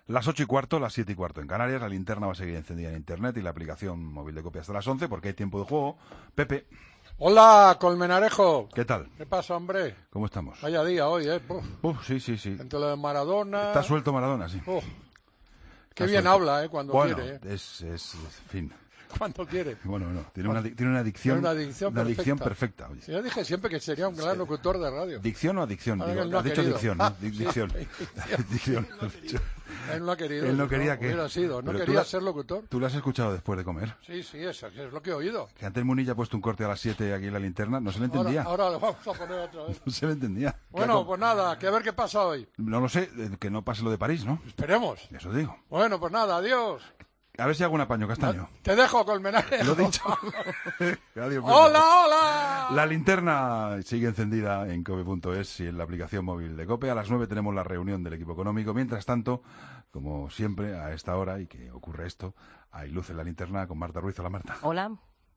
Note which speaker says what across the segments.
Speaker 1: Las 8:15, las 7:15 en Canarias. La linterna va a seguir encendida en internet y la aplicación móvil de Cope hasta las 11 porque hay tiempo de juego. Pepe.
Speaker 2: Hola, Colmenarejo.
Speaker 1: ¿Qué tal?
Speaker 2: ¿Qué pasa, hombre?
Speaker 1: ¿Cómo estamos?
Speaker 2: Vaya día hoy, ¿eh?
Speaker 1: Sí.
Speaker 2: Entre lo de Maradona...
Speaker 1: Está suelto Maradona, sí.
Speaker 2: Qué bien
Speaker 1: suelto.
Speaker 2: habla, ¿eh? Cuando quiere, ¿eh?
Speaker 1: Es fin.
Speaker 2: Cuando quiere.
Speaker 1: Bueno, tiene una dicción.
Speaker 2: Una dicción
Speaker 1: perfecta. Oye.
Speaker 2: Sí, yo dije siempre que sería un gran locutor de radio.
Speaker 1: ¿Dicción o adicción?
Speaker 2: Ahora
Speaker 1: Digo,
Speaker 2: él no
Speaker 1: has dicho
Speaker 2: querido.
Speaker 1: dicción, ¿no?
Speaker 2: Sí,
Speaker 1: Dicción. Dicción.
Speaker 2: Él no ha querido.
Speaker 1: Él no quería que...
Speaker 2: Hubiera sido. No
Speaker 1: Pero
Speaker 2: quería ser locutor.
Speaker 1: ¿Tú lo has escuchado después de comer?
Speaker 2: Sí, eso es lo que he oído.
Speaker 1: Que antes Munilla ha puesto un corte a las 7 aquí en la linterna. No se le entendía.
Speaker 2: Ahora lo vamos a poner otra vez.
Speaker 1: No se le entendía.
Speaker 2: Bueno, pues nada, que a ver qué pasa hoy.
Speaker 1: No lo sé, que no pase lo de París, ¿no?
Speaker 2: Esperemos.
Speaker 1: Eso digo.
Speaker 2: Bueno, pues nada, adiós.
Speaker 1: A ver si hago un apaño, Castaño.
Speaker 2: Te dejo, Colmenarejo.
Speaker 1: Lo he dicho. Adiós,
Speaker 2: ¡Hola!
Speaker 1: La linterna sigue encendida en cope.es y en la aplicación móvil de Cope. A las 9 tenemos la reunión del equipo económico. Mientras tanto, como siempre, a esta hora, y que ocurre esto, hay luz en la linterna con Marta Ruiz. Hola, Marta.
Speaker 3: Hola.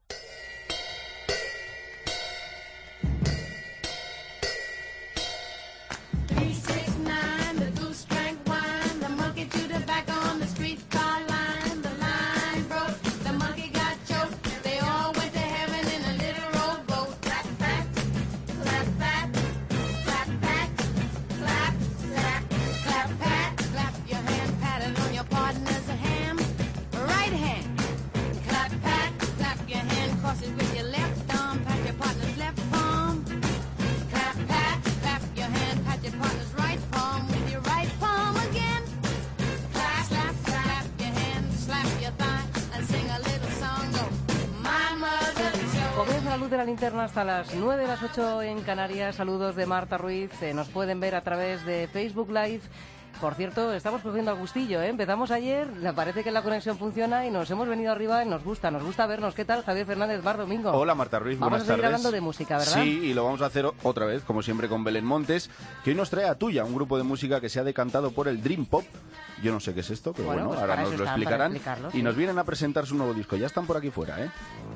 Speaker 3: De la linterna hasta las 9, las 8 en Canarias. Saludos de Marta Ruiz. Nos pueden ver a través de Facebook Live. Por cierto, estamos cogiendo al gustillo, ¿eh? Empezamos ayer, me parece que la conexión funciona y nos hemos venido arriba y nos gusta vernos. ¿Qué tal, Javier Fernández, Mar Domingo?
Speaker 4: Hola, Marta Ruiz, buenas tardes.
Speaker 3: Vamos a seguir hablando de música, ¿verdad?
Speaker 4: Sí, y lo vamos a hacer otra vez, como siempre, con Belén Montes, que hoy nos trae a Tuya, un grupo de música que se ha decantado por el Dream Pop. Yo no sé qué es esto, pero bueno,
Speaker 3: pues
Speaker 4: ahora nos lo explicarán.
Speaker 3: Sí.
Speaker 4: Y nos vienen a presentar su nuevo disco. Ya están por aquí fuera, ¿eh?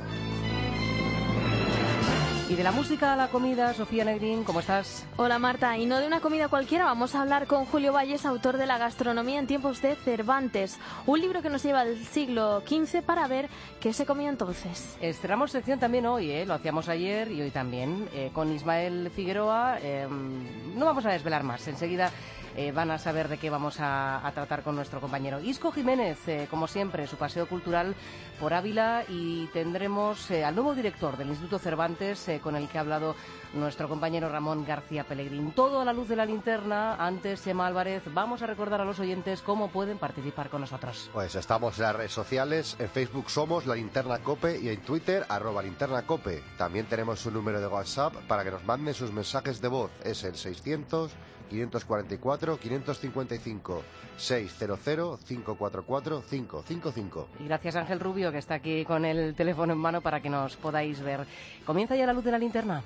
Speaker 3: Y de la música a la comida, Sofía Negrín, ¿cómo estás?
Speaker 5: Hola Marta, y no de una comida cualquiera, vamos a hablar con Julio Valles, autor de La gastronomía en tiempos de Cervantes, un libro que nos lleva al siglo XV para ver qué se comía entonces.
Speaker 3: Estrenamos sección también hoy, lo hacíamos ayer y hoy también, con Ismael Figueroa. No vamos a desvelar más, enseguida van a saber de qué vamos a tratar con nuestro compañero Isco Jiménez, como siempre, su paseo cultural por Ávila, y tendremos al nuevo director del Instituto Cervantes, con el que ha hablado nuestro compañero Ramón García Pellegrín. Todo a la luz de la linterna. Antes, Chema Álvarez, vamos a recordar a los oyentes cómo pueden participar con nosotros.
Speaker 6: Pues estamos en las redes sociales, en Facebook somos La Linterna Cope y en Twitter @linternacope. También tenemos un número de WhatsApp para que nos manden sus mensajes de voz. Es el 600-544-555, 600-544-555.
Speaker 3: Y gracias Ángel Rubio, que está aquí con el teléfono en mano para que nos podáis ver. Comienza ya la luz de la linterna.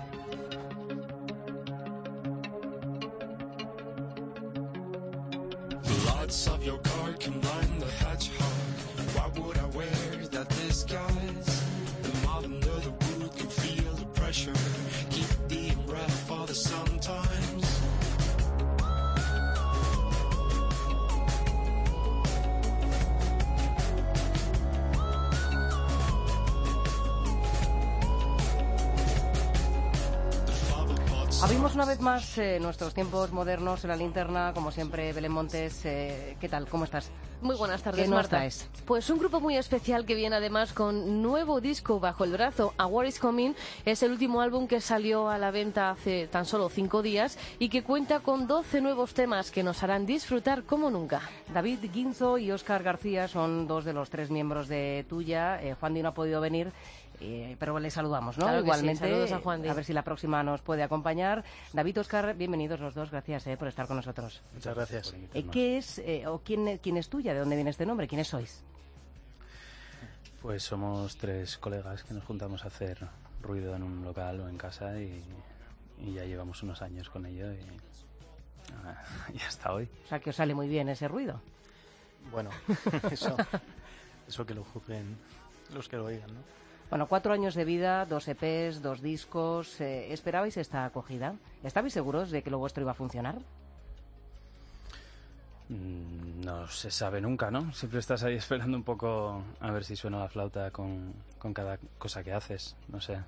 Speaker 3: Abrimos una vez más nuestros tiempos modernos en la linterna, como siempre, Belén Montes. ¿Qué tal? ¿Cómo estás?
Speaker 5: Muy buenas tardes,
Speaker 3: ¿Qué nos
Speaker 5: Marta.
Speaker 3: traes?
Speaker 5: Pues un grupo muy especial que viene además con nuevo disco bajo el brazo. A War is Coming es el último álbum que salió a la venta hace tan solo 5 días y que cuenta con 12 nuevos temas que nos harán disfrutar como nunca.
Speaker 3: David Guinzo y Óscar García son 2 de los 3 miembros de Tuya. Juan Di no ha podido venir. Pero le saludamos, ¿no?
Speaker 5: Claro que
Speaker 3: igualmente,
Speaker 5: sí, saludos a Juan Di.
Speaker 3: A ver si la próxima nos puede acompañar. David, Óscar, bienvenidos los dos, gracias por estar con nosotros.
Speaker 7: Muchas gracias.
Speaker 3: ¿Qué es, o quién es Tuya? ¿De dónde viene este nombre? ¿Quiénes sois?
Speaker 7: Pues somos 3 colegas que nos juntamos a hacer ruido en un local o en casa y ya llevamos unos años con ello y hasta hoy.
Speaker 3: O sea, que os sale muy bien ese ruido.
Speaker 7: Bueno, eso que lo juzguen los que lo oigan, ¿no?
Speaker 3: Bueno, 4 años de vida, 2 EPs, 2 discos. ¿Esperabais esta acogida? ¿Estabais seguros de que lo vuestro iba a funcionar?
Speaker 7: No No se sabe nunca, ¿no? Siempre estás ahí esperando un poco a ver si suena la flauta con cada cosa que haces. No sé.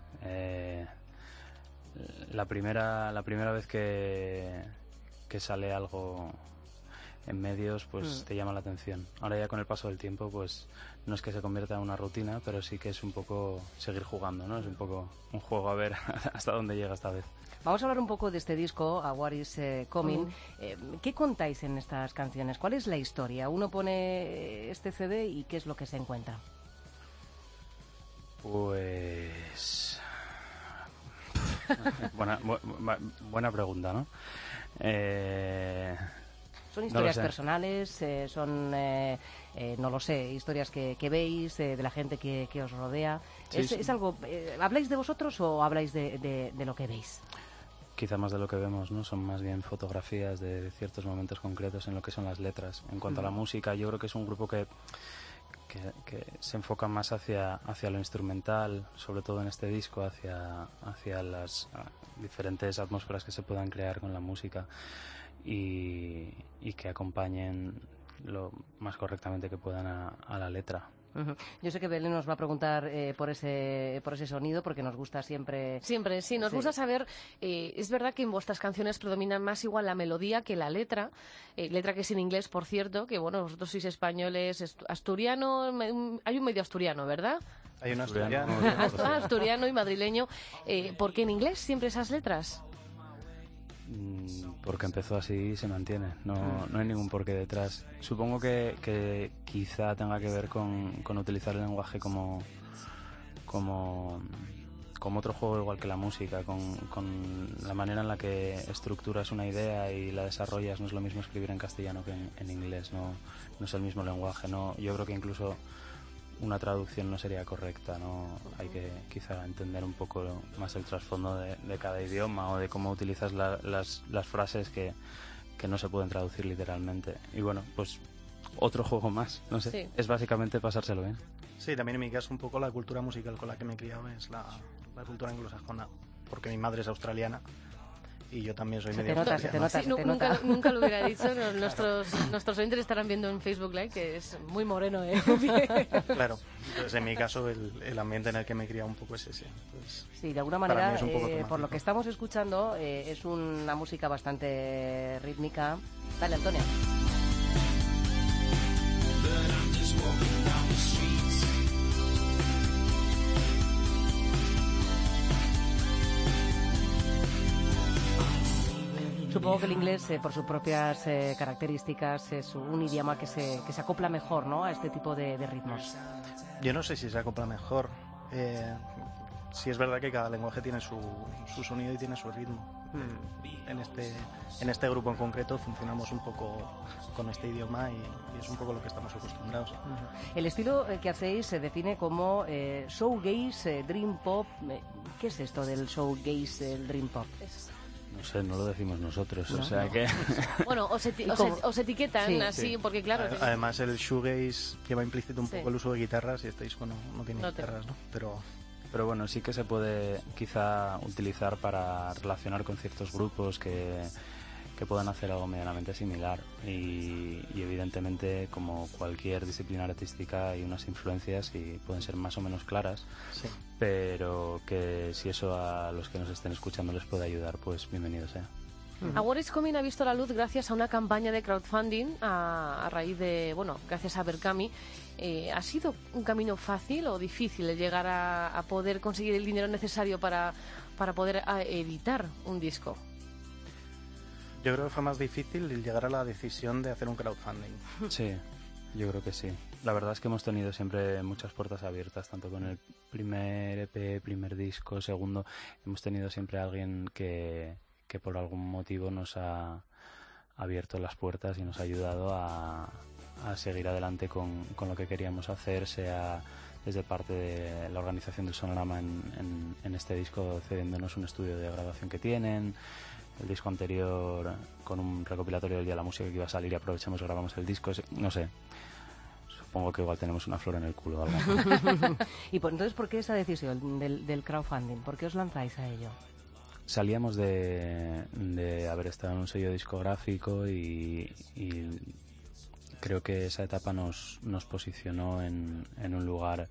Speaker 7: La primera vez que sale algo en medios, pues te llama la atención. Ahora ya con el paso del tiempo, pues no es que se convierta en una rutina, pero sí que es un poco seguir jugando, ¿no? Es un poco un juego a ver hasta dónde llega esta vez.
Speaker 3: Vamos a hablar un poco de este disco, A War is Coming. ¿Qué contáis en estas canciones? ¿Cuál es la historia? Uno pone este CD y ¿qué es lo que se encuentra?
Speaker 7: Pues... buena pregunta, ¿no?
Speaker 3: ¿Son historias personales? ¿Son, no lo sé, historias que veis, de la gente que os rodea?
Speaker 7: Sí,
Speaker 3: ¿Es algo... ¿habláis de vosotros o habláis de lo que veis?
Speaker 7: Quizá más de lo que vemos, ¿no? Son más bien fotografías de ciertos momentos concretos en lo que son las letras. En cuanto a la música, yo creo que es un grupo que se enfoca más hacia lo instrumental, sobre todo en este disco, hacia las diferentes atmósferas que se puedan crear con la música y que acompañen lo más correctamente que puedan a la letra.
Speaker 3: Yo sé que Belén nos va a preguntar por ese sonido, porque nos gusta siempre...
Speaker 5: Siempre, sí, nos gusta saber... es verdad que en vuestras canciones predominan más igual la melodía que la letra, letra que es en inglés, por cierto, que bueno, vosotros sois españoles, asturiano, hay un medio asturiano, ¿verdad?
Speaker 8: Hay un asturiano.
Speaker 5: Asturiano y madrileño. ¿Por qué en inglés siempre esas letras?
Speaker 7: Porque empezó así y se mantiene, no hay ningún porqué detrás. Supongo que quizá tenga que ver con utilizar el lenguaje como otro juego, igual que la música, con la manera en la que estructuras una idea y la desarrollas. No es lo mismo escribir en castellano que en inglés, no es el mismo lenguaje. Yo creo que incluso una traducción no sería correcta, ¿no? Hay que quizá entender un poco más el trasfondo de cada idioma, o de cómo utilizas las frases que no se pueden traducir literalmente. Y bueno, pues otro juego más, no sé,
Speaker 5: sí.
Speaker 7: Es básicamente pasárselo bien.
Speaker 8: Sí, también en mi caso un poco la cultura musical con la que me he criado es la cultura anglosajona, porque mi madre es australiana y yo también soy medio australiano.
Speaker 5: Sí, nunca lo hubiera dicho. Nuestros oyentes estarán viendo en Facebook Live que es muy moreno, ¿eh?
Speaker 8: Claro, entonces en mi caso el ambiente en el que me he criado un poco es ese. Entonces,
Speaker 3: sí, de alguna manera, por lo que estamos escuchando, es una música bastante rítmica. Dale, Antonio. Supongo que el inglés, por sus propias características, es un idioma que se acopla mejor, ¿no?, a este tipo de ritmos.
Speaker 8: Yo no sé si se acopla mejor. Sí es verdad que cada lenguaje tiene su sonido y tiene su ritmo. En este grupo en concreto funcionamos un poco con este idioma y es un poco lo que estamos acostumbrados.
Speaker 3: El estilo que hacéis se define como showgaze, dream pop. ¿Qué es esto del showgaze, el dream pop?
Speaker 7: No sé, no lo decimos nosotros,
Speaker 3: ¿no?
Speaker 7: O sea que...
Speaker 5: Bueno, os etiquetan
Speaker 3: sí,
Speaker 5: así,
Speaker 3: sí.
Speaker 5: Porque claro...
Speaker 8: Además el shoegaze lleva implícito un poco el uso de guitarras y este disco no tiene guitarras, ¿no?
Speaker 7: Pero bueno, sí que se puede quizá utilizar para relacionar con ciertos grupos que puedan hacer algo medianamente similar y evidentemente, como cualquier disciplina artística, hay unas influencias y pueden ser más o menos claras,
Speaker 8: sí.
Speaker 7: Pero que si eso a los que nos estén escuchando les puede ayudar, pues bienvenido sea.
Speaker 5: A War is Coming ha visto la luz gracias a una campaña de crowdfunding a raíz de, gracias a Berkami. ¿Ha sido un camino fácil o difícil el llegar a poder conseguir el dinero necesario para poder editar un disco?
Speaker 8: Yo creo que fue más difícil llegar a la decisión de hacer un crowdfunding.
Speaker 7: Sí, yo creo que sí. La verdad es que hemos tenido siempre muchas puertas abiertas, tanto con el primer EP, primer disco, segundo. Hemos tenido siempre a alguien que por algún motivo nos ha abierto las puertas y nos ha ayudado a seguir adelante con lo que queríamos hacer, sea desde parte de la organización del Sonorama en este disco, cediéndonos un estudio de grabación que tienen. El disco anterior con un recopilatorio del Día de la Música que iba a salir y aprovechamos y grabamos el disco. No sé, supongo que igual tenemos una flor en el culo o algo.
Speaker 3: Y entonces, ¿por qué esa decisión del crowdfunding? ¿Por qué os lanzáis a ello?
Speaker 7: Salíamos de haber estado en un sello discográfico y creo que esa etapa nos posicionó en un lugar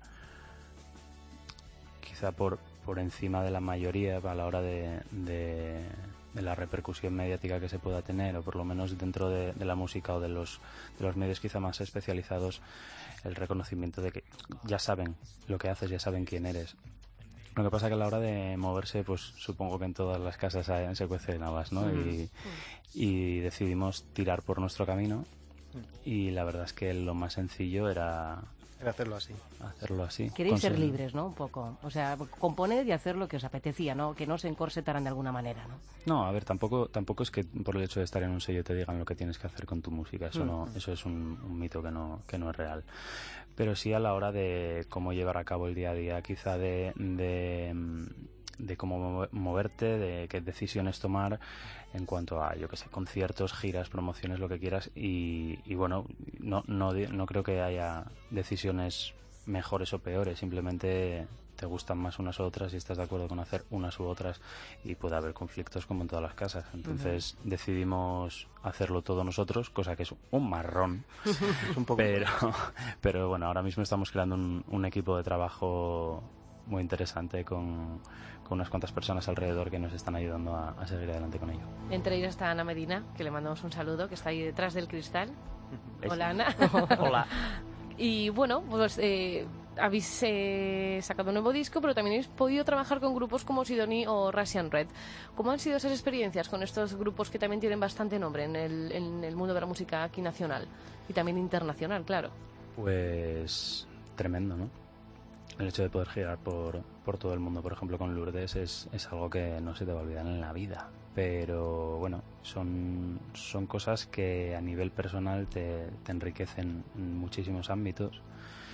Speaker 7: quizá por encima de la mayoría a la hora de la repercusión mediática que se pueda tener, o por lo menos dentro de la música o de los medios quizá más especializados, el reconocimiento de que ya saben lo que haces, ya saben quién eres. Lo que pasa que a la hora de moverse, pues supongo que en todas las casas se cuecen habas, ¿no? Y decidimos tirar por nuestro camino, y la verdad es que lo más sencillo era
Speaker 8: hacerlo así.
Speaker 3: Queréis ser libres, ¿no? Un poco. O sea, componer y hacer lo que os apetecía, ¿no? Que no se encorsetaran de alguna manera, ¿no?
Speaker 7: No, a ver, tampoco es que por el hecho de estar en un sello te digan lo que tienes que hacer con tu música. Eso no, eso es un mito que no es real. Pero sí a la hora de cómo llevar a cabo el día a día, quizá de cómo moverte, de qué decisiones tomar en cuanto a, yo qué sé, conciertos, giras, promociones, lo que quieras. Y bueno, no creo que haya decisiones mejores o peores, simplemente te gustan más unas u otras y estás de acuerdo con hacer unas u otras, y puede haber conflictos como en todas las casas. Entonces decidimos hacerlo todo nosotros, cosa que es un marrón.
Speaker 8: Es un poco
Speaker 7: pero bueno, ahora mismo estamos creando un equipo de trabajo muy interesante con unas cuantas personas alrededor que nos están ayudando a seguir adelante con ello.
Speaker 5: Entre ellas está Ana Medina, que le mandamos un saludo, que está ahí detrás del cristal. Hola, Ana.
Speaker 7: Hola.
Speaker 5: Y bueno, pues habéis sacado un nuevo disco, pero también habéis podido trabajar con grupos como Sidoní o Russian Red. ¿Cómo han sido esas experiencias con estos grupos que también tienen bastante nombre en el mundo de la música aquí nacional y también internacional, claro?
Speaker 7: Pues tremendo, ¿no? El hecho de poder girar por todo el mundo, por ejemplo, con Lourdes, es algo que no se te va a olvidar en la vida. Pero bueno, son cosas que a nivel personal te enriquecen en muchísimos ámbitos.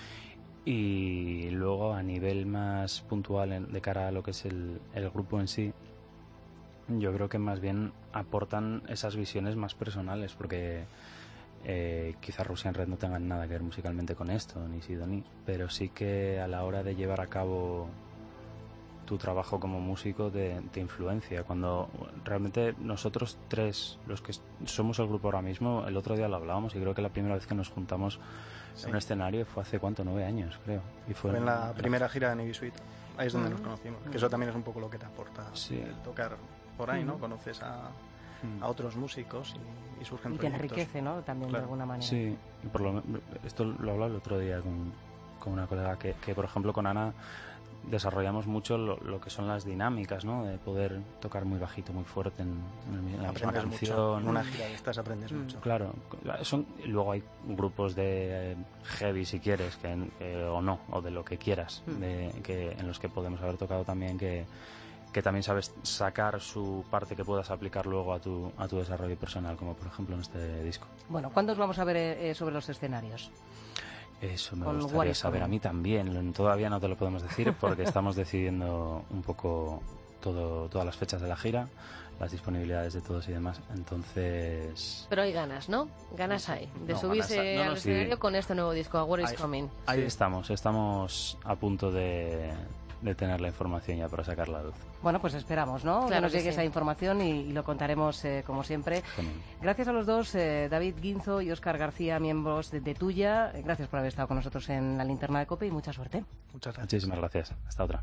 Speaker 7: Y luego a nivel más puntual de cara a lo que es el grupo en sí, yo creo que más bien aportan esas visiones más personales, porque quizás Russian Red no tengan nada que ver musicalmente con esto, ni Sidoní, pero sí que a la hora de llevar a cabo tu trabajo como músico te influencia. Cuando realmente nosotros tres, los que somos el grupo ahora mismo, el otro día lo hablábamos y creo que la primera vez que nos juntamos en un escenario fue hace, ¿cuánto? 9 años, creo. Y fue
Speaker 8: en la primera gira de Navy Suite. Ahí es donde nos conocimos. Que eso también es un poco lo que te aporta el tocar por ahí, ¿no? Conoces a otros músicos y surgen proyectos.
Speaker 3: Y te enriquece, ¿no? También de alguna manera.
Speaker 7: Sí, y esto lo hablaba el otro día con una colega que, por ejemplo, con Ana desarrollamos mucho lo que son las dinámicas, ¿no? De poder tocar muy bajito, muy fuerte en la misma canción.
Speaker 8: Mucho. En una gira de estas aprendes mucho.
Speaker 7: Claro. Luego hay grupos de heavy, si quieres, o no, o de lo que quieras, en los que podemos haber tocado también, que también sabes sacar su parte que puedas aplicar luego a tu desarrollo personal, como por ejemplo en este disco.
Speaker 3: Bueno, ¿cuándo os vamos a ver sobre los escenarios?
Speaker 7: Eso me gustaría saber. A mí también. Todavía no te lo podemos decir porque estamos decidiendo un poco todas las fechas de la gira, las disponibilidades de todos y demás. Entonces...
Speaker 5: Pero hay ganas, ¿no? Ganas hay de subirse al escenario con este nuevo disco, A War is Coming.
Speaker 7: Ahí estamos a punto de tener la información ya para sacar la luz.
Speaker 3: Bueno, pues esperamos, ¿no?
Speaker 5: Claro
Speaker 3: que nos llegue esa información y lo contaremos como siempre. Gracias a los dos, David Guinzo y Óscar García, miembros de Tuya. Gracias por haber estado con nosotros en la Linterna de COPE y mucha suerte.
Speaker 8: Muchas gracias.
Speaker 7: Muchísimas gracias. Hasta otra.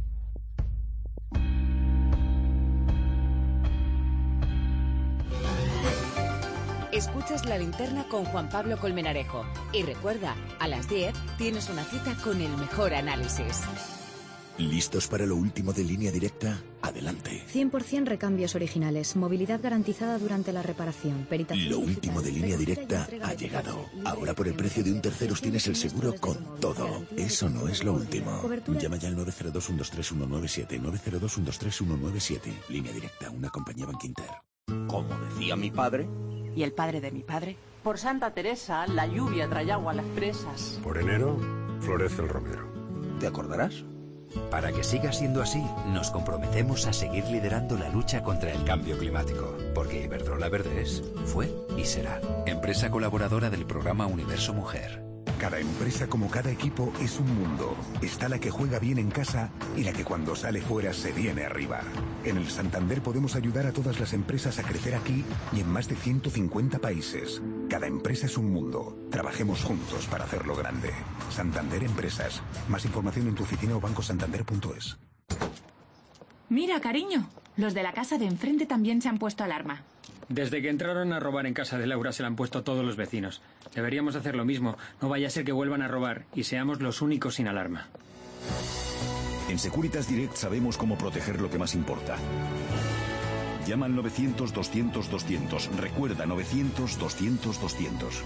Speaker 9: Escuchas La Linterna con Juan Pablo Colmenarejo. Y recuerda, a las 10 tienes una cita con el mejor análisis.
Speaker 10: ¿Listos para lo último de Línea Directa? Adelante.
Speaker 11: 100% recambios originales, movilidad garantizada durante la reparación, peritación.
Speaker 10: Lo último de Línea Directa ha llegado. Ahora por el precio de un tercero tienes el seguro con todo. Eso no es lo último. Llama ya al 902-123-197, 902-123-197. Línea Directa, una compañía Bankinter.
Speaker 12: Como decía mi padre...
Speaker 13: ¿Y el padre de mi padre? Por Santa Teresa, la lluvia trae agua a las presas.
Speaker 14: Por enero, florece el romero.
Speaker 12: ¿Te acordarás?
Speaker 15: Para que siga siendo así, nos comprometemos a seguir liderando la lucha contra el cambio climático, porque Iberdrola Verde fue y será empresa colaboradora del programa Universo Mujer.
Speaker 10: Cada empresa, como cada equipo, es un mundo. Está la que juega bien en casa y la que cuando sale fuera se viene arriba. En el Santander podemos ayudar a todas las empresas a crecer aquí y en más de 150 países. Cada empresa es un mundo. Trabajemos juntos para hacerlo grande. Santander Empresas. Más información en tu oficina o bancosantander.es.
Speaker 16: Mira, cariño, los de la casa de enfrente también se han puesto alarma.
Speaker 17: Desde que entraron a robar en casa de Laura se la han puesto todos los vecinos. Deberíamos hacer lo mismo. No vaya a ser que vuelvan a robar y seamos los únicos sin alarma.
Speaker 10: En Securitas Direct sabemos cómo proteger lo que más importa. Llama al 900-200-200. Recuerda, 900-200-200.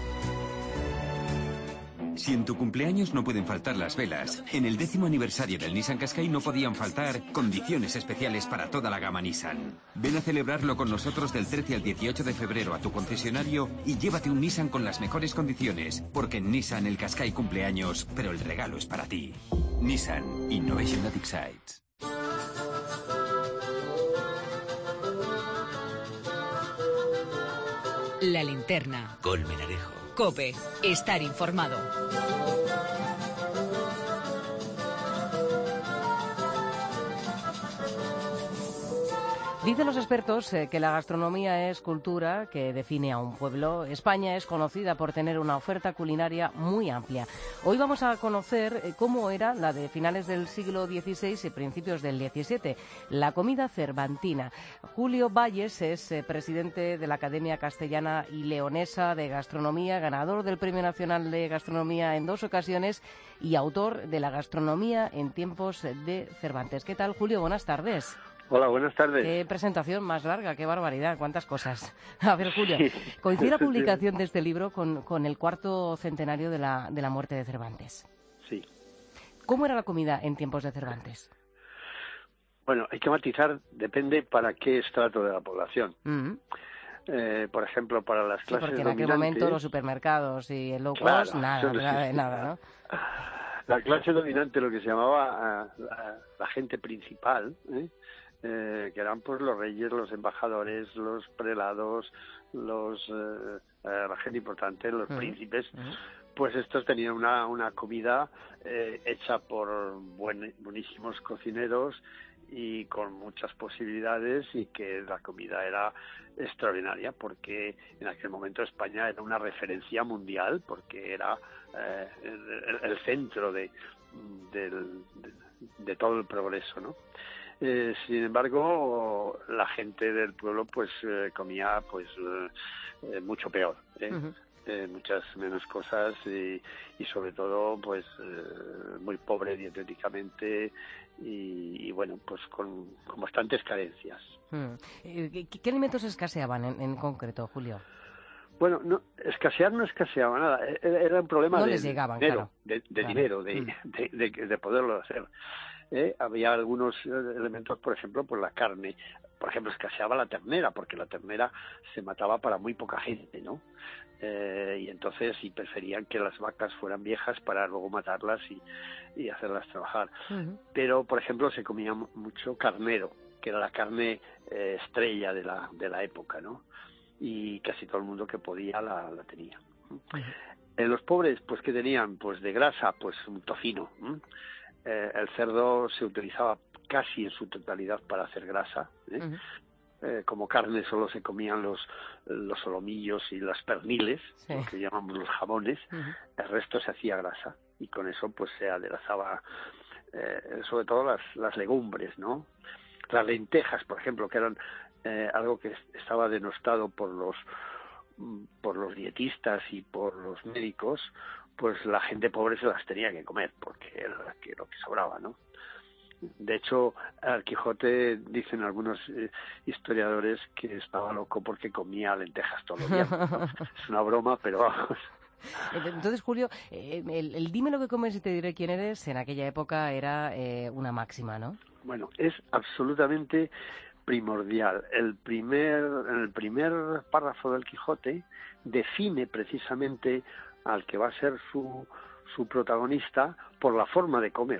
Speaker 18: Si en tu cumpleaños no pueden faltar las velas, en el 10º aniversario del Nissan Qashqai no podían faltar condiciones especiales para toda la gama Nissan. Ven a celebrarlo con nosotros del 13 al 18 de febrero a tu concesionario y llévate un Nissan con las mejores condiciones, porque en Nissan el Qashqai cumpleaños, pero el regalo es para ti. Nissan Innovation that excites.
Speaker 9: La linterna.
Speaker 15: Colmenarejo.
Speaker 9: COPE. Estar informado.
Speaker 3: Dicen los expertos que la gastronomía es cultura que define a un pueblo. España es conocida por tener una oferta culinaria muy amplia. Hoy vamos a conocer cómo era la de finales del siglo XVI y principios del XVII, la comida cervantina. Julio Valles es presidente de la Academia Castellana y Leonesa de Gastronomía, ganador del Premio Nacional de Gastronomía en 2 ocasiones y autor de La gastronomía en tiempos de Cervantes. ¿Qué tal, Julio? Buenas tardes.
Speaker 19: Hola, buenas tardes.
Speaker 3: Qué presentación más larga, qué barbaridad, cuántas cosas. A ver, Julio, coincide la publicación de este libro con el 4º centenario de la muerte de Cervantes.
Speaker 19: Sí.
Speaker 3: ¿Cómo era la comida en tiempos de Cervantes?
Speaker 19: Bueno, hay que matizar, depende para qué estrato de la población. Por ejemplo, para las clases
Speaker 3: porque en
Speaker 19: dominantes...
Speaker 3: aquel momento los supermercados y el low cost, nada, ¿no?
Speaker 19: La clase dominante, lo que se llamaba la gente principal, que eran pues los reyes, los embajadores, los prelados, la gente importante, los príncipes, pues estos tenían una comida hecha por buenísimos cocineros y con muchas posibilidades, y que la comida era extraordinaria porque en aquel momento España era una referencia mundial, porque era el centro de todo el progreso, ¿no? Sin embargo, la gente del pueblo pues comía pues mucho peor, muchas menos cosas y sobre todo pues muy pobre dietéticamente y bueno, pues con bastantes carencias.
Speaker 3: ¿Qué alimentos escaseaban en concreto, Julio?
Speaker 19: Bueno, no escaseaba nada, era un problema
Speaker 3: les llegaban,
Speaker 19: dinero,
Speaker 3: claro.
Speaker 19: de dinero, de poderlo hacer. Había algunos elementos, por ejemplo, pues la carne. Por ejemplo, escaseaba la ternera, porque la ternera se mataba para muy poca gente, ¿no? Y entonces preferían que las vacas fueran viejas para luego matarlas y hacerlas trabajar. Pero, por ejemplo, se comía mucho carnero, que era la carne estrella de la época, ¿no? Y casi todo el mundo que podía la tenía. Los pobres, pues, ¿qué tenían? Pues de grasa, pues un tocino. El cerdo se utilizaba casi en su totalidad para hacer grasa. Como carne solo se comían los solomillos y las perniles, lo que llamamos los jamones. El resto se hacía grasa y con eso pues se aderezaba sobre todo las legumbres, ¿no? Las lentejas, por ejemplo, que eran algo que estaba denostado por los dietistas y por los médicos, pues la gente pobre se las tenía que comer, porque era lo que sobraba, ¿no? De hecho, al Quijote dicen algunos historiadores que estaba loco porque comía lentejas todos los días, ¿no? Es una broma, pero vamos.
Speaker 3: Entonces, Julio, el dime lo que comes y te diré quién eres, en aquella época era una máxima, ¿no?
Speaker 19: Bueno, es absolutamente primordial. En el primer párrafo del Quijote define precisamente al que va a ser su protagonista por la forma de comer.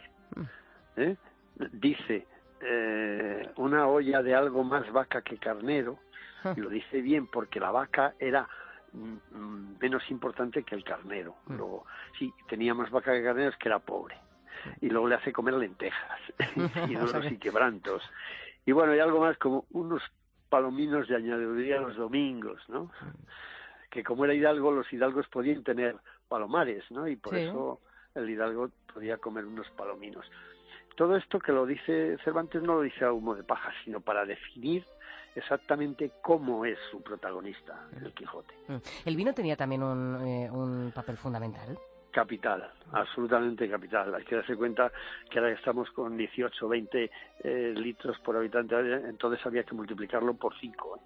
Speaker 19: Dice, una olla de algo más vaca que carnero, y lo dice bien porque la vaca era menos importante que el carnero. Luego, sí, tenía más vaca que carnero, es que era pobre. Y luego le hace comer lentejas y duros y quebrantos. Y bueno, y algo más como unos palominos de añadiduría los domingos, ¿no? que como era hidalgo, los hidalgos podían tener palomares, ¿no? Y por
Speaker 3: Sí.
Speaker 19: eso el hidalgo podía comer unos palominos. Todo esto que lo dice Cervantes no lo dice a humo de paja, sino para definir exactamente cómo es su protagonista, el Quijote.
Speaker 3: El vino tenía también un papel fundamental.
Speaker 19: Capital, absolutamente capital. Hay que darse cuenta que ahora estamos con 18, 20 litros por habitante, entonces había que multiplicarlo por 5.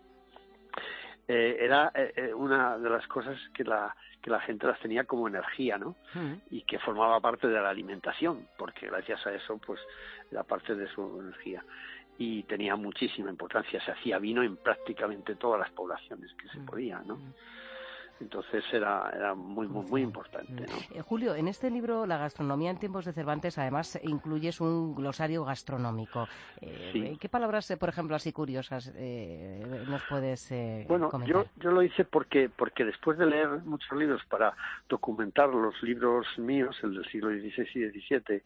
Speaker 19: Era una de las cosas que la gente las tenía como energía, ¿no? Y que formaba parte de la alimentación, porque gracias a eso, pues, era parte de su energía. Y tenía muchísima importancia. Se hacía vino en prácticamente todas las poblaciones que se podía, ¿no? Entonces era muy importante, ¿no?
Speaker 3: Julio, en este libro, La gastronomía en tiempos de Cervantes, además incluyes un glosario gastronómico.
Speaker 19: Sí.
Speaker 3: ¿Qué palabras, por ejemplo, así curiosas nos puedes
Speaker 19: Bueno,
Speaker 3: comentar?
Speaker 19: yo lo hice porque después de leer muchos libros para documentar los libros míos, el del siglo XVI y XVII,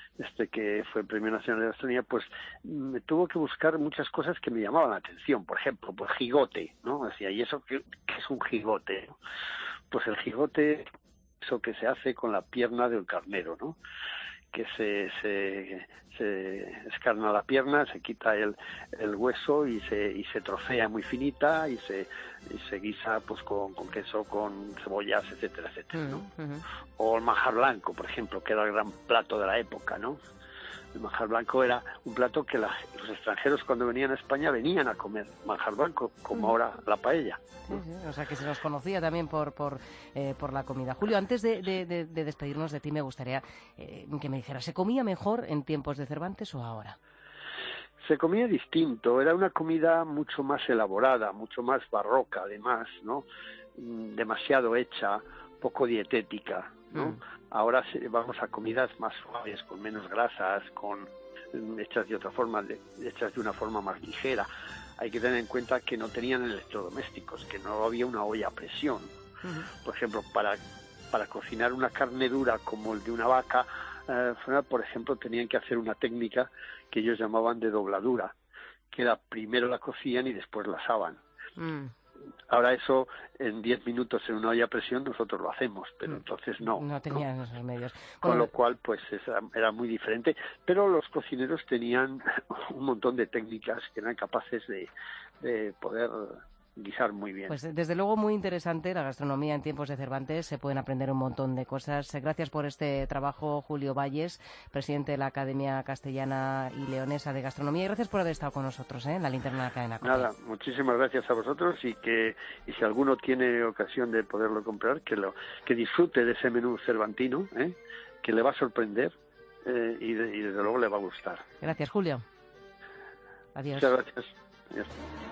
Speaker 19: que fue el Premio Nacional de Gastronomía, pues me tuvo que buscar muchas cosas que me llamaban la atención. Por ejemplo, pues jigote, ¿no? Decía, ¿y eso qué es un jigote? Pues el jigote, eso que se hace con la pierna del carnero, ¿no? Que se escarna la pierna, se quita el hueso y se trocea muy finita y se guisa pues con queso, con cebollas, etcétera, etcétera, ¿no? O el manjar blanco, por ejemplo, que era el gran plato de la época, ¿no? El manjar blanco era un plato que los extranjeros cuando venían a España venían a comer manjar blanco, como ahora la paella.
Speaker 3: Sí, o sea que se nos conocía también por la comida. Julio, antes de despedirnos de ti, me gustaría que me dijeras, ¿se comía mejor en tiempos de Cervantes o ahora?
Speaker 19: Se comía distinto, era una comida mucho más elaborada, mucho más barroca además, ¿no? Demasiado hecha, poco dietética, ¿no? Ahora vamos a comidas más suaves, con menos grasas, hechas de otra forma, hechas de una forma más ligera. Hay que tener en cuenta que no tenían electrodomésticos, que no había una olla a presión. Por ejemplo, para cocinar una carne dura como el de una vaca, por ejemplo, tenían que hacer una técnica que ellos llamaban de dobladura, que era primero la cocían y después la asaban. Ahora eso en 10 minutos en una olla a presión nosotros lo hacemos, pero entonces no.
Speaker 3: No tenían esos medios.
Speaker 19: Con lo cual pues era muy diferente, pero los cocineros tenían un montón de técnicas que eran capaces de poder guisar muy bien.
Speaker 3: Pues desde luego muy interesante la gastronomía en tiempos de Cervantes, se pueden aprender un montón de cosas. Gracias por este trabajo, Julio Valles, presidente de la Academia Castellana y Leonesa de Gastronomía, y gracias por haber estado con nosotros en la Linterna de la Cadena COPE.
Speaker 19: Nada, muchísimas gracias a vosotros y si alguno tiene ocasión de poderlo comprar, que disfrute de ese menú cervantino, que le va a sorprender y desde luego le va a gustar.
Speaker 3: Gracias, Julio. Adiós.
Speaker 19: Muchas gracias. Adiós.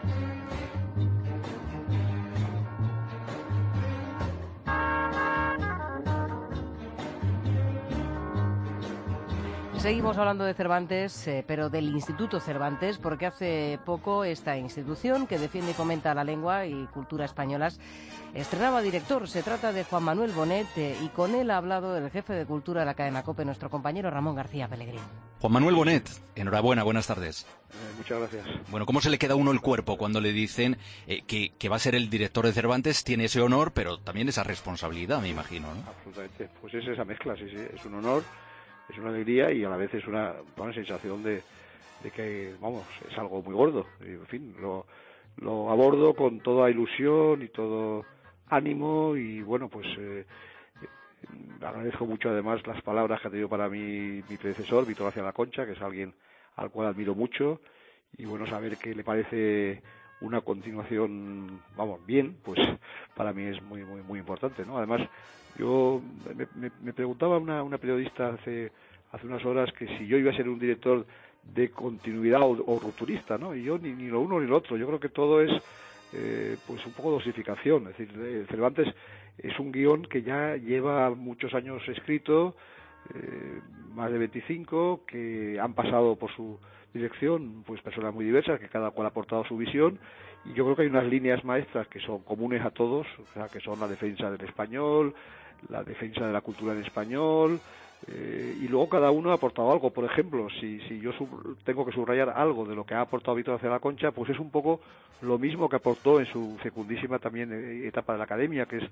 Speaker 3: Seguimos hablando de Cervantes, pero del Instituto Cervantes, porque hace poco esta institución que defiende y fomenta la lengua y cultura españolas estrenaba director. Se trata de Juan Manuel Bonet y con él ha hablado el jefe de cultura de la cadena COPE, nuestro compañero Ramón García Pellegrín.
Speaker 20: Juan Manuel Bonet, enhorabuena, buenas tardes.
Speaker 21: Muchas gracias.
Speaker 20: Bueno, ¿cómo se le queda a uno el cuerpo cuando le dicen que va a ser el director de Cervantes? Tiene ese honor, pero también esa responsabilidad, me imagino, ¿no?
Speaker 21: Absolutamente, pues es esa mezcla, sí, es un honor. Es una alegría y a la vez es una sensación de que, vamos, es algo muy gordo. Y, en fin, lo abordo con toda ilusión y todo ánimo y, bueno, pues agradezco mucho además las palabras que ha tenido para mí mi predecesor, Víctor García La Concha, que es alguien al cual admiro mucho y, bueno, saber que le parece una continuación, vamos, bien, pues para mí es muy, muy, muy importante, ¿no? Además, yo me preguntaba una periodista hace unas horas que si yo iba a ser un director de continuidad o rupturista, ¿no? Y yo ni lo uno ni lo otro. Yo creo que todo es pues un poco dosificación. Es decir, Cervantes es un guión que ya lleva muchos años escrito, más de 25, que han pasado por su dirección pues personas muy diversas, que cada cual ha aportado su visión, y yo creo que hay unas líneas maestras que son comunes a todos, o sea, que son la defensa del español, la defensa de la cultura en español, Y luego cada uno ha aportado algo. Por ejemplo, si yo tengo que subrayar algo de lo que ha aportado Víctor García de la Concha, pues es un poco lo mismo que aportó en su fecundísima también etapa de la academia, que es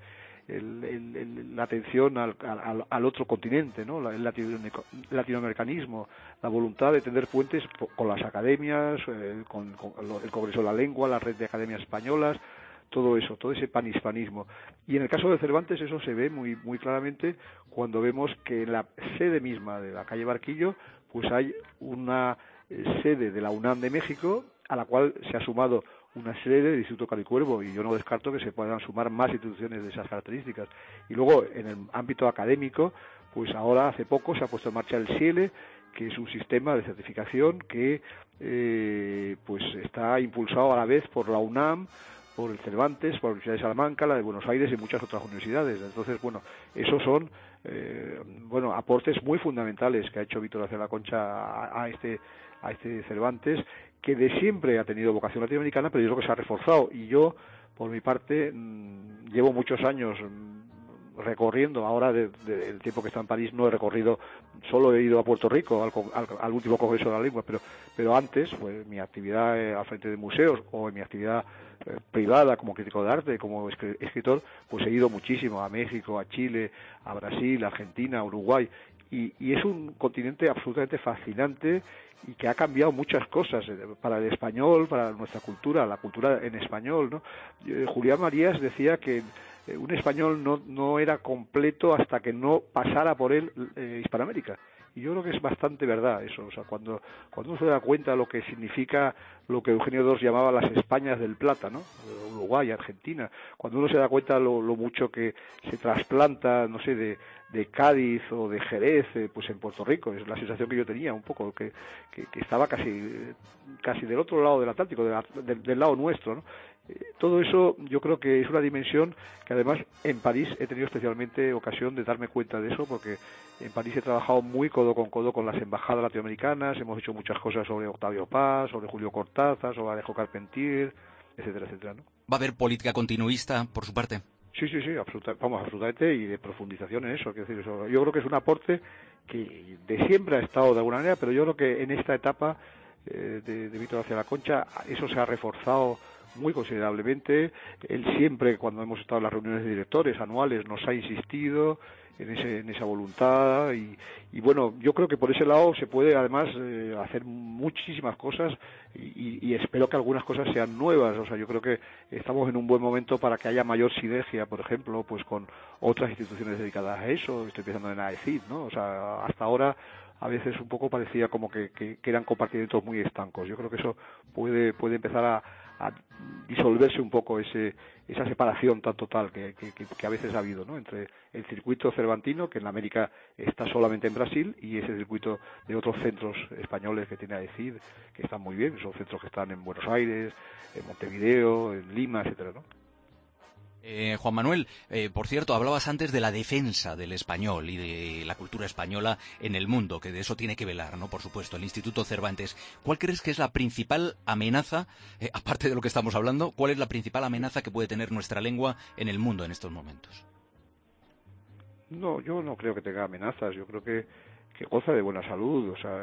Speaker 21: la atención al otro continente, ¿no? El latinoamericanismo, la voluntad de tender puentes con las academias, con el Congreso de la Lengua, la red de academias españolas, todo eso, todo ese panhispanismo. Y en el caso de Cervantes eso se ve muy muy claramente cuando vemos que en la sede misma de la calle Barquillo pues hay una sede de la UNAM de México, a la cual se ha sumado una sede del Instituto Calicuervo, y yo no descarto que se puedan sumar más instituciones de esas características. Y luego en el ámbito académico, pues ahora hace poco se ha puesto en marcha el SIELE, que es un sistema de certificación que pues está impulsado a la vez por la UNAM, por el Cervantes, por la Universidad de Salamanca, la de Buenos Aires y muchas otras universidades. Entonces, bueno, esos son aportes muy fundamentales que ha hecho Víctor García de la Concha a este Cervantes, que de siempre ha tenido vocación latinoamericana, pero yo creo que se ha reforzado. Y yo, por mi parte, llevo muchos años recorriendo, ahora del tiempo que está en París no he recorrido, solo he ido a Puerto Rico al último Congreso de la Lengua, pero antes, pues mi actividad al frente de museos o en mi actividad privada como crítico de arte, como escritor, pues he ido muchísimo a México, a Chile, a Brasil, a Argentina, a Uruguay, y es un continente absolutamente fascinante y que ha cambiado muchas cosas para el español, para nuestra cultura, la cultura en español, ¿no? Julián Marías decía que un español no era completo hasta que no pasara por él Hispanoamérica. Y yo creo que es bastante verdad eso. O sea, cuando uno se da cuenta de lo que significa lo que Eugenio d'Ors llamaba las Españas del Plata, ¿no? Uruguay, Argentina. Cuando uno se da cuenta lo mucho que se trasplanta, no sé, de Cádiz o de Jerez, pues en Puerto Rico. Es la sensación que yo tenía un poco, que estaba casi del otro lado del Atlántico, del lado nuestro, ¿no? Todo eso yo creo que es una dimensión que además en París he tenido especialmente ocasión de darme cuenta de eso, porque en París he trabajado muy codo con las embajadas latinoamericanas, hemos hecho muchas cosas sobre Octavio Paz, sobre Julio Cortázar, sobre Alejo Carpentier, etcétera, etcétera, ¿no?
Speaker 20: ¿Va a haber política continuista por su parte?
Speaker 21: Sí, absolutamente, y de profundización en eso. Quiero decir, eso. Yo creo que es un aporte que de siempre ha estado de alguna manera, pero yo creo que en esta etapa de Víctor García de la Concha eso se ha reforzado muy considerablemente. Él siempre, cuando hemos estado en las reuniones de directores anuales, nos ha insistido en esa voluntad y bueno, yo creo que por ese lado se puede además hacer muchísimas cosas y espero que algunas cosas sean nuevas. O sea, yo creo que estamos en un buen momento para que haya mayor sinergia, por ejemplo, pues con otras instituciones dedicadas a eso. Estoy pensando en AECID, ¿no? O sea, hasta ahora a veces un poco parecía como que eran compartimentos muy estancos. Yo creo que eso puede empezar a disolverse un poco esa separación tan total que a veces ha habido, ¿no? Entre el circuito cervantino, que en América está solamente en Brasil, y ese circuito de otros centros españoles que tiene AECID, que están muy bien, son centros que están en Buenos Aires, en Montevideo, en Lima, etcétera, ¿no?
Speaker 20: Juan Manuel, por cierto, hablabas antes de la defensa del español y de la cultura española en el mundo, que de eso tiene que velar, ¿no? Por supuesto, el Instituto Cervantes. ¿Cuál crees que es la principal amenaza, aparte de lo que estamos hablando, cuál es la principal amenaza que puede tener nuestra lengua en el mundo en estos momentos?
Speaker 21: No, yo no creo que tenga amenazas. Yo creo que goza de buena salud. O sea,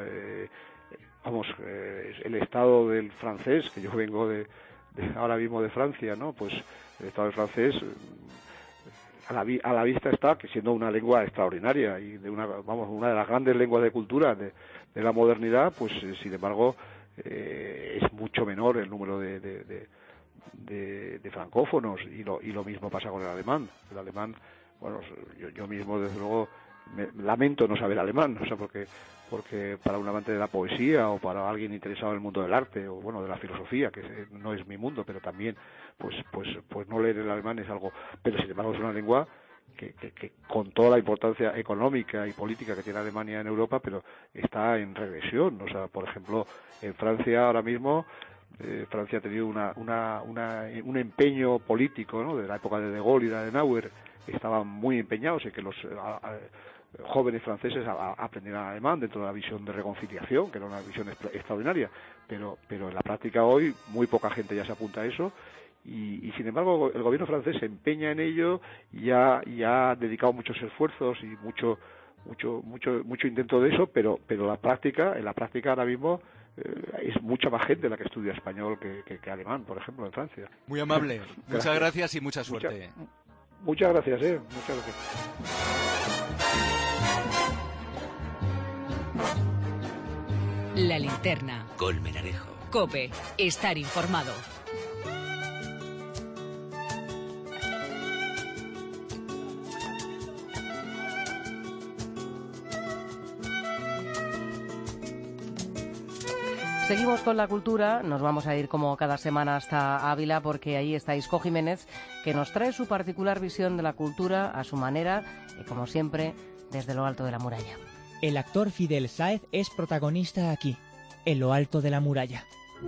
Speaker 21: el estado del francés, que yo vengo ahora mismo de Francia, ¿no? Pues el Estado francés a la vista está que siendo una lengua extraordinaria y una de las grandes lenguas de cultura de la modernidad, pues sin embargo es mucho menor el número de francófonos y lo mismo pasa con el alemán. El alemán, bueno, yo mismo desde luego lamento no saber alemán, o sea, porque para un amante de la poesía o para alguien interesado en el mundo del arte o bueno de la filosofía, que no es mi mundo, pero también pues no leer el alemán es algo, pero sin embargo es una lengua que con toda la importancia económica y política que tiene Alemania en Europa, pero está en regresión. O sea, por ejemplo, en Francia ahora mismo Francia ha tenido un empeño político, ¿no? De la época de Gaulle y de Adenauer, estaban muy empeñados en que los jóvenes franceses aprendieran alemán dentro de la visión de reconciliación, que era una visión extraordinaria, pero en la práctica hoy muy poca gente ya se apunta a eso y sin embargo el gobierno francés se empeña en ello y ha dedicado muchos esfuerzos y mucho intento de eso, pero en la práctica ahora mismo es mucha más gente la que estudia español que alemán, por ejemplo, en Francia.
Speaker 20: Muy amable. Muchas gracias y mucha suerte.
Speaker 21: Muchas gracias, muchas gracias.
Speaker 9: La linterna.
Speaker 15: Colmenarejo.
Speaker 9: COPE. Estar informado.
Speaker 3: Seguimos con la cultura, nos vamos a ir como cada semana hasta Ávila porque ahí está Isco Jiménez, que nos trae su particular visión de la cultura a su manera y como siempre desde lo alto de la muralla.
Speaker 2: El actor Fidel Sáez es protagonista aquí, en lo alto de la muralla.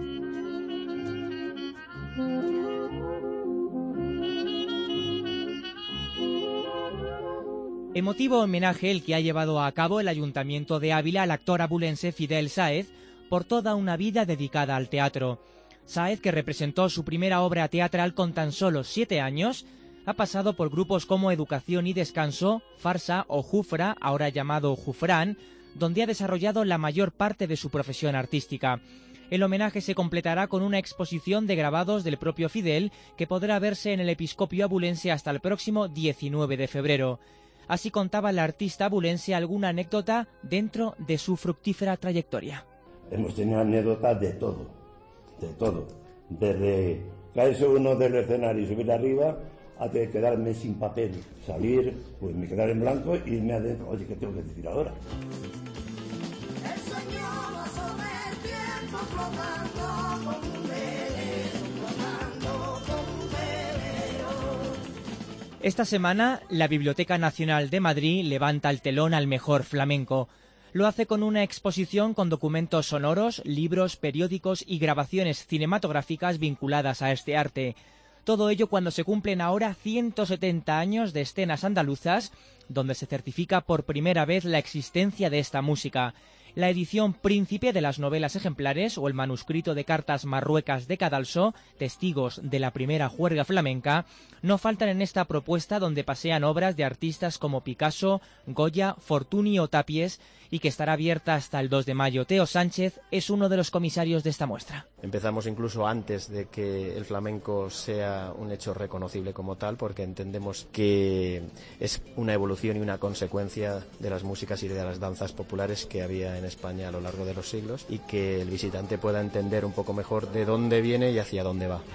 Speaker 2: Emotivo homenaje el que ha llevado a cabo el Ayuntamiento de Ávila al actor abulense Fidel Sáez por toda una vida dedicada al teatro. Sáez, que representó su primera obra teatral con tan solo 7 años, ha pasado por grupos como Educación y Descanso, Farsa o Jufra, ahora llamado Jufrán, donde ha desarrollado la mayor parte de su profesión artística. El homenaje se completará con una exposición de grabados del propio Fidel que podrá verse en el Episcopio abulense hasta el próximo 19 de febrero. Así contaba el artista abulense alguna anécdota dentro de su fructífera trayectoria.
Speaker 22: Hemos tenido anécdotas de todo, desde caerse uno del escenario y subir arriba, a quedarme sin papel, salir, pues me quedar en blanco y irme adentro. Oye, ¿qué tengo que decir ahora?
Speaker 23: El sueño sobre el tiempo flotando como un velero.
Speaker 2: Esta semana, la Biblioteca Nacional de Madrid levanta el telón al mejor flamenco. Lo hace con una exposición con documentos sonoros, libros, periódicos y grabaciones cinematográficas vinculadas a este arte. Todo ello cuando se cumplen ahora 170 años de escenas andaluzas, donde se certifica por primera vez la existencia de esta música. La edición Príncipe de las novelas ejemplares o el manuscrito de cartas marruecas de Cadalso, testigos de la primera juerga flamenca, no faltan en esta propuesta donde pasean obras de artistas como Picasso, Goya, Fortuny o Tapies y que estará abierta hasta el 2 de mayo. Teo Sánchez es uno de los comisarios de esta muestra.
Speaker 24: Empezamos incluso antes de que el flamenco sea un hecho reconocible como tal, porque entendemos que es una evolución y una consecuencia de las músicas y de las danzas populares que había en España a lo largo de los siglos, y que el visitante pueda entender un poco mejor de dónde viene y hacia dónde va.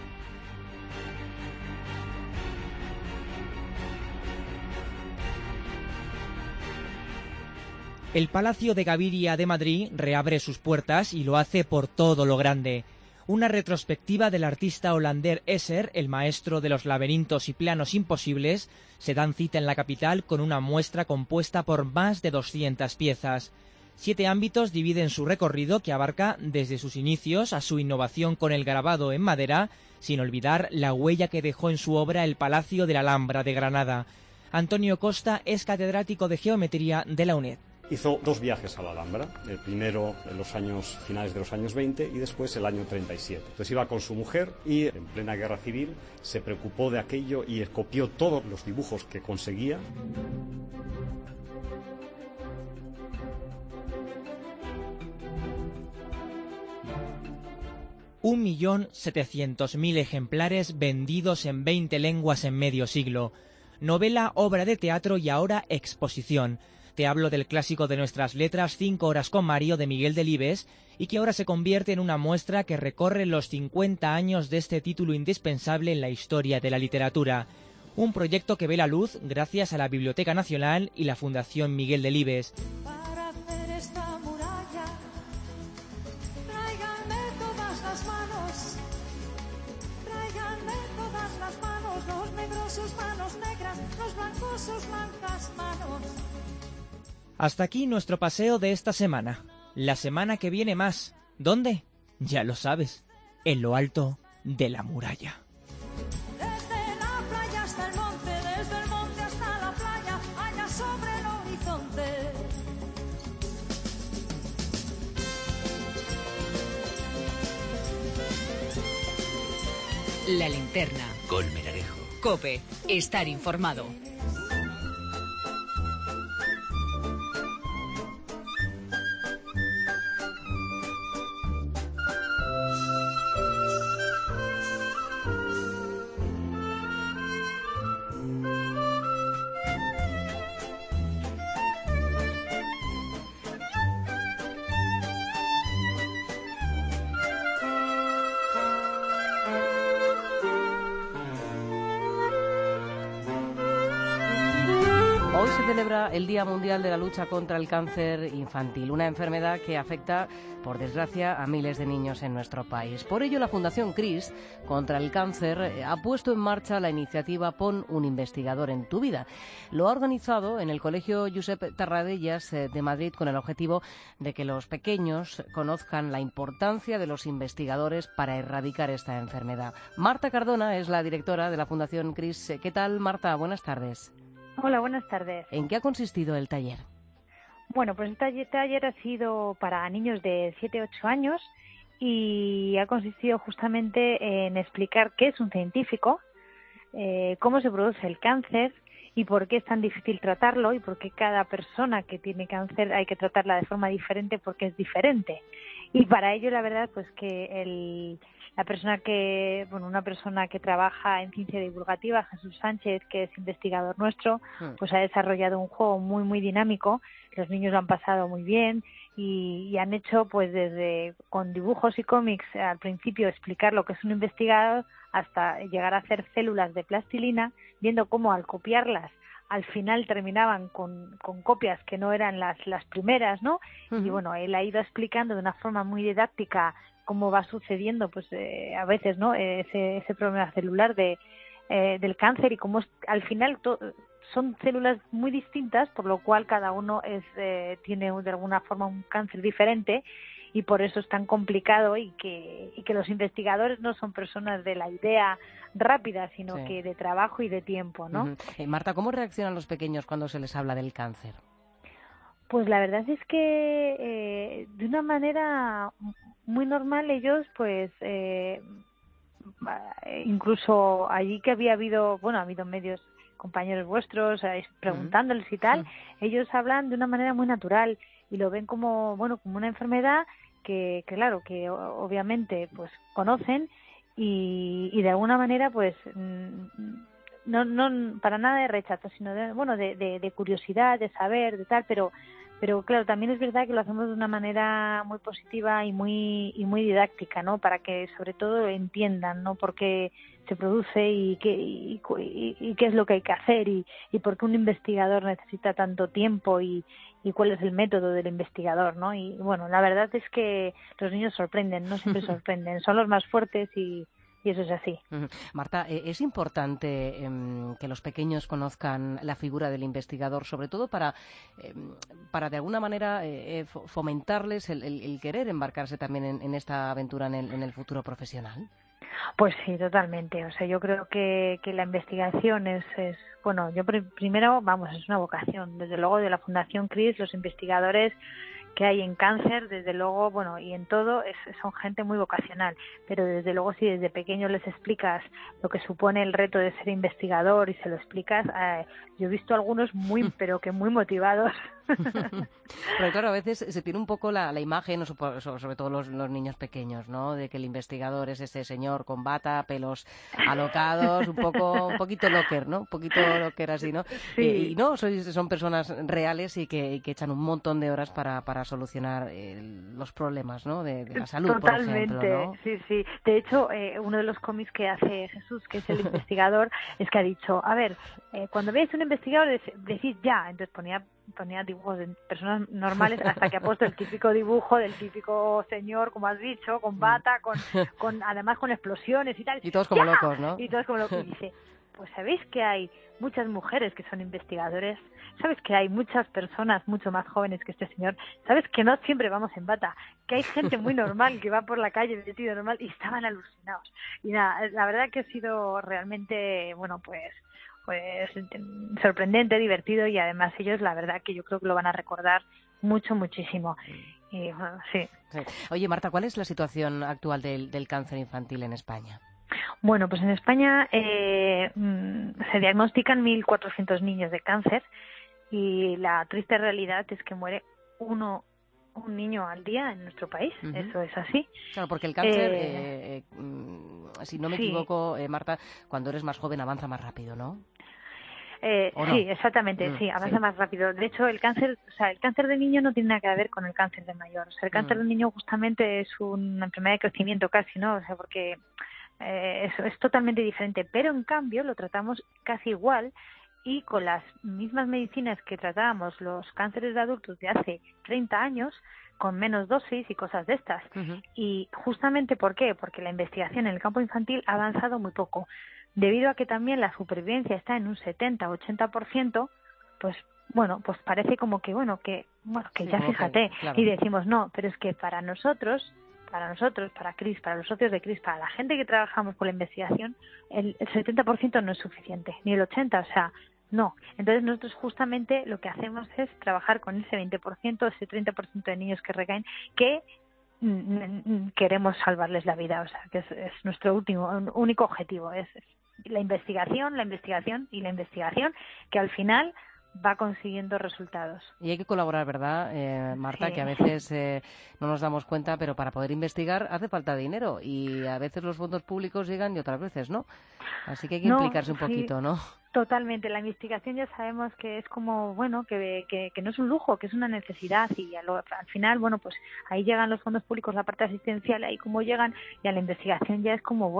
Speaker 2: El Palacio de Gaviria de Madrid reabre sus puertas y lo hace por todo lo grande. Una retrospectiva del artista holandés Esser, el maestro de los laberintos y planos imposibles, se dan cita en la capital con una muestra compuesta por más de 200 piezas. 7 ámbitos dividen su recorrido, que abarca desde sus inicios a su innovación con el grabado en madera, sin olvidar la huella que dejó en su obra el Palacio de la Alhambra de Granada. Antonio Costa es catedrático de Geometría de la UNED.
Speaker 25: Hizo 2 viajes a la Alhambra, el primero en los finales de los años 20 y después el año 37. Entonces iba con su mujer y en plena guerra civil se preocupó de aquello y copió todos los dibujos que conseguía.
Speaker 2: $1.700.000 ejemplares vendidos en 20 lenguas en medio siglo. Novela, obra de teatro y ahora exposición. Te hablo del clásico de nuestras letras 5 horas con Mario de Miguel Delibes y que ahora se convierte en una muestra que recorre los 50 años de este título indispensable en la historia de la literatura. Un proyecto que ve la luz gracias a la Biblioteca Nacional y la Fundación Miguel Delibes.
Speaker 23: Para hacer esta muralla, tráiganme todas las manos, los negros sus manos negras, los blancos sus blancas manos.
Speaker 2: Hasta aquí nuestro paseo de esta semana. La semana que viene más. ¿Dónde? Ya lo sabes. En lo alto de la muralla.
Speaker 23: Desde la playa hasta el monte, desde el monte hasta la playa, allá sobre el horizonte.
Speaker 9: La linterna.
Speaker 15: Colmenarejo.
Speaker 9: COPE. Estar informado.
Speaker 3: se celebra el Día Mundial de la Lucha contra el Cáncer Infantil, una enfermedad que afecta, por desgracia, a miles de niños en nuestro país. Por ello, la Fundación CRIS contra el Cáncer ha puesto en marcha la iniciativa Pon un investigador en tu vida. Lo ha organizado en el Colegio Josep Tarradellas de Madrid con el objetivo de que los pequeños conozcan la importancia de los investigadores para erradicar esta enfermedad. Marta Cardona es la directora de la Fundación CRIS. ¿Qué tal, Marta? Buenas tardes.
Speaker 1: Hola, buenas tardes.
Speaker 3: ¿En qué ha consistido el taller?
Speaker 1: Bueno, pues el taller ha sido para niños de 7-8 años y ha consistido justamente en explicar qué es un científico, cómo se produce el cáncer y por qué es tan difícil tratarlo y por qué cada persona que tiene cáncer hay que tratarla de forma diferente porque es diferente. Y para ello, la verdad, pues que una persona que trabaja en ciencia divulgativa, Jesús Sánchez, que es investigador nuestro, pues ha desarrollado un juego muy, muy dinámico. Los niños lo han pasado muy bien y han hecho, pues desde con dibujos y cómics, al principio explicar lo que es un investigador hasta llegar a hacer células de plastilina, viendo cómo al copiarlas al final terminaban con copias que no eran las primeras, ¿no? Uh-huh. Y bueno, él ha ido explicando de una forma muy didáctica cómo va sucediendo, pues a veces, ¿no? Ese problema celular del cáncer y cómo al final son células muy distintas, por lo cual cada uno tiene de alguna forma un cáncer diferente y por eso es tan complicado y que los investigadores no son personas de la idea rápida, sino que de trabajo y de tiempo, ¿no?
Speaker 3: Uh-huh. Marta, ¿cómo reaccionan los pequeños cuando se les habla del cáncer?
Speaker 1: Pues la verdad es que de una manera muy normal ellos, pues incluso allí que ha habido medios compañeros vuestros preguntándoles y tal, ellos hablan de una manera muy natural y lo ven como una enfermedad que claro, que obviamente pues conocen y de alguna manera pues no para nada de rechazo, sino de curiosidad, de saber, de tal, pero claro, también es verdad que lo hacemos de una manera muy positiva y muy didáctica, ¿no? Para que sobre todo entiendan, ¿no? Por qué se produce y qué es lo que hay que hacer y por qué un investigador necesita tanto tiempo y cuál es el método del investigador, ¿no? Y bueno, la verdad es que los niños sorprenden, no siempre sorprenden, son los más fuertes y eso es así.
Speaker 3: Marta, es importante que los pequeños conozcan la figura del investigador, sobre todo para de alguna manera fomentarles el querer embarcarse también en esta aventura en el futuro profesional.
Speaker 1: Pues sí, totalmente. O sea, yo creo que la investigación es primero, es una vocación. Desde luego de la Fundación CRIS, los investigadores que hay en cáncer, desde luego, y en todo, son gente muy vocacional, pero desde luego si desde pequeño les explicas lo que supone el reto de ser investigador y se lo explicas, yo he visto algunos pero que muy motivados.
Speaker 3: Pero claro, a veces se tiene un poco la imagen, sobre todo los niños pequeños, ¿no? De que el investigador es ese señor con bata, pelos alocados, un poquito locker, ¿no? Un poquito locker así, ¿no?
Speaker 1: Sí.
Speaker 3: Y no, son personas reales y que echan un montón de horas para solucionar los problemas, ¿no? De la salud,
Speaker 1: totalmente,
Speaker 3: por ejemplo, ¿no?
Speaker 1: Sí. De hecho, uno de los cómics que hace Jesús, que es el investigador, es que ha dicho, a ver, cuando veáis un investigador, decid ya. Entonces ponía dibujos de personas normales hasta que ha puesto el típico dibujo del típico señor, como has dicho, con bata, además con explosiones y tal.
Speaker 3: Y todos como locos, ¿no?
Speaker 1: Y todos como locos. Y dice, pues ¿sabéis que hay muchas mujeres que son investigadores? ¿Sabes que hay muchas personas mucho más jóvenes que este señor? ¿Sabes que no siempre vamos en bata? Que hay gente muy normal que va por la calle vestido normal y estaban alucinados. Y nada, la verdad que ha sido realmente, pues sorprendente, divertido y además ellos, la verdad que yo creo que lo van a recordar muchísimo. Y sí.
Speaker 3: Oye, Marta, ¿cuál es la situación actual del cáncer infantil en España?
Speaker 1: Bueno, pues en España se diagnostican 1.400 niños de cáncer y la triste realidad es que muere un niño al día en nuestro país. Uh-huh. Eso es así.
Speaker 3: Claro, porque el cáncer, si no me equivoco, Marta, cuando eres más joven avanza más rápido, ¿no?
Speaker 1: Sí, exactamente, sí, avanza más rápido. De hecho, el cáncer de niño no tiene nada que ver con el cáncer de mayor. O sea, el cáncer de niño justamente es una enfermedad de crecimiento casi, ¿no? O sea, porque es totalmente diferente. Pero en cambio lo tratamos casi igual y con las mismas medicinas que tratábamos los cánceres de adultos de hace 30 años, con menos dosis y cosas de estas. Y justamente, ¿por qué? Porque la investigación en el campo infantil ha avanzado muy poco. Debido a que también la supervivencia está en un 70-80%, pues parece como que, sí, ya fíjate, claro. Y decimos, no, pero es que para nosotros, para CRIS, para los socios de CRIS, para la gente que trabajamos con la investigación, el 70% no es suficiente, ni el 80%, o sea, no. Entonces nosotros justamente lo que hacemos es trabajar con ese 20%, ese 30% de niños que recaen, que queremos salvarles la vida, o sea, que es nuestro único objetivo, es la investigación, que al final va consiguiendo resultados.
Speaker 3: Y hay que colaborar, ¿verdad, Marta? Sí. Que a veces no nos damos cuenta, pero para poder investigar hace falta dinero y a veces los fondos públicos llegan y otras veces no. Así que hay que implicarse un poquito, ¿no?
Speaker 1: Totalmente. La investigación ya sabemos que es como, que no es un lujo, que es una necesidad y al final, pues ahí llegan los fondos públicos, la parte asistencial, ahí como llegan y a la investigación ya es como,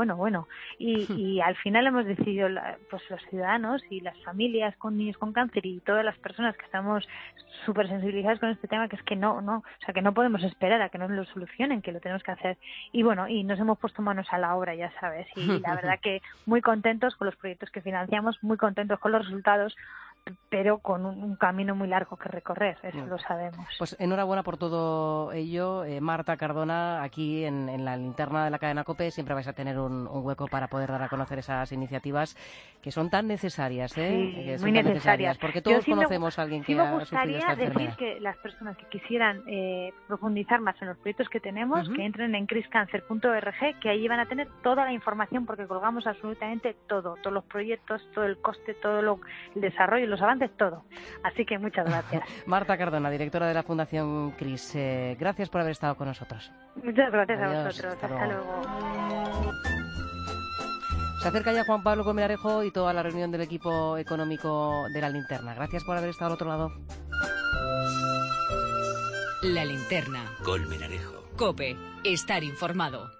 Speaker 1: Y al final hemos decidido, pues los ciudadanos y las familias con niños con cáncer y todas las personas que estamos súper sensibilizadas con este tema, que es que no podemos esperar a que nos lo solucionen, que lo tenemos que hacer. Y y nos hemos puesto manos a la obra, ya sabes, y la verdad que muy contentos con los proyectos que financiamos, muy contentos con los resultados, pero con un camino muy largo que recorrer, eso lo sabemos.
Speaker 3: Pues enhorabuena por todo ello. Marta Cardona, aquí en la linterna de la cadena COPE siempre vais a tener un hueco para poder dar a conocer esas iniciativas que son tan necesarias,
Speaker 1: Sí, muy necesarias,
Speaker 3: porque todos conocemos a alguien que ha sufrido esta enfermedad.
Speaker 1: Me gustaría decir que las personas que quisieran profundizar más en los proyectos que tenemos, que entren en criscancer.org, que ahí van a tener toda la información, porque colgamos absolutamente todos los proyectos, todo el coste, todo el desarrollo, los avances, todo. Así que muchas gracias.
Speaker 3: Marta Cardona, directora de la Fundación CRIS, gracias por haber estado con nosotros.
Speaker 1: Muchas gracias.
Speaker 3: Adiós,
Speaker 1: a vosotros. Hasta luego.
Speaker 3: Se acerca ya Juan Pablo Colmenarejo y toda la reunión del equipo económico de La Linterna. Gracias por haber estado al otro lado.
Speaker 9: La Linterna.
Speaker 10: Colmenarejo.
Speaker 9: COPE. Estar informado.